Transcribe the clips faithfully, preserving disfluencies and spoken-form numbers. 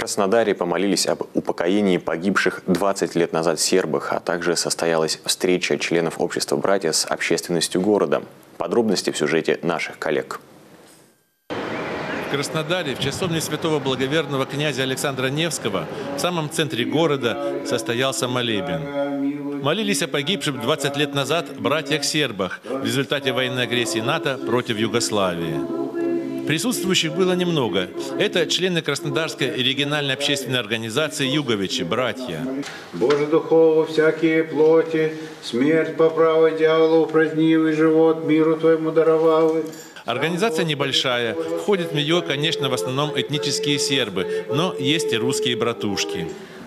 Краснодаре помолились об упокоении погибших двадцать лет назад сербах, а также состоялась встреча членов общества «Братья» с общественностью города. Подробности в сюжете наших коллег. В Краснодаре, в часовне святого благоверного князя Александра Невского, в самом центре города, состоялся молебен. Молились о погибших двадцать лет назад братьях-сербах в результате военной агрессии НАТО против Югославии. Присутствующих было немного. Это члены Краснодарской региональной общественной организации «Юговичи», братья. Боже духову, всякие плоти, смерть по правой дьяволу упразднивый живот, миру Твоему даровавы. Организация небольшая. Входят в нее, конечно, в основном этнические сербы, но есть и русские братушки.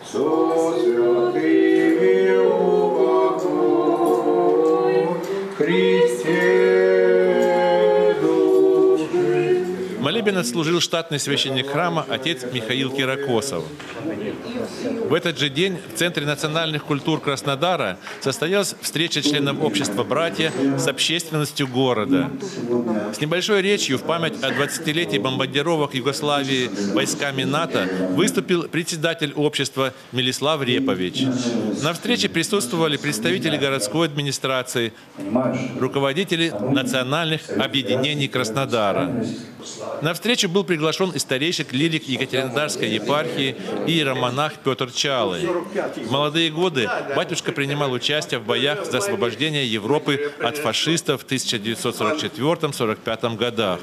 Молебен отслужил штатный священник храма отец Михаил Киракосов. В этот же день в Центре национальных культур Краснодара состоялась встреча членов общества «Братья» с общественностью города. С небольшой речью в память о двадцатилетии бомбардировок Югославии войсками НАТО выступил председатель общества Милислав Репович. На встрече присутствовали представители городской администрации, руководители национальных объединений Краснодара. На встречу был приглашен и старейший клирик Екатеринодарской епархии иеромонах Петр Чалы. В молодые годы батюшка принимал участие в боях за освобождение Европы от фашистов в тысяча девятьсот сорок четвёртом — сорок пятом годах.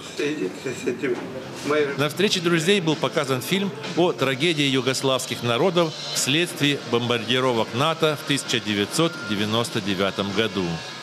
На встрече друзей был показан фильм о трагедии югославских народов вследствие бомбардировок НАТО в тысяча девятьсот девяносто девятом году.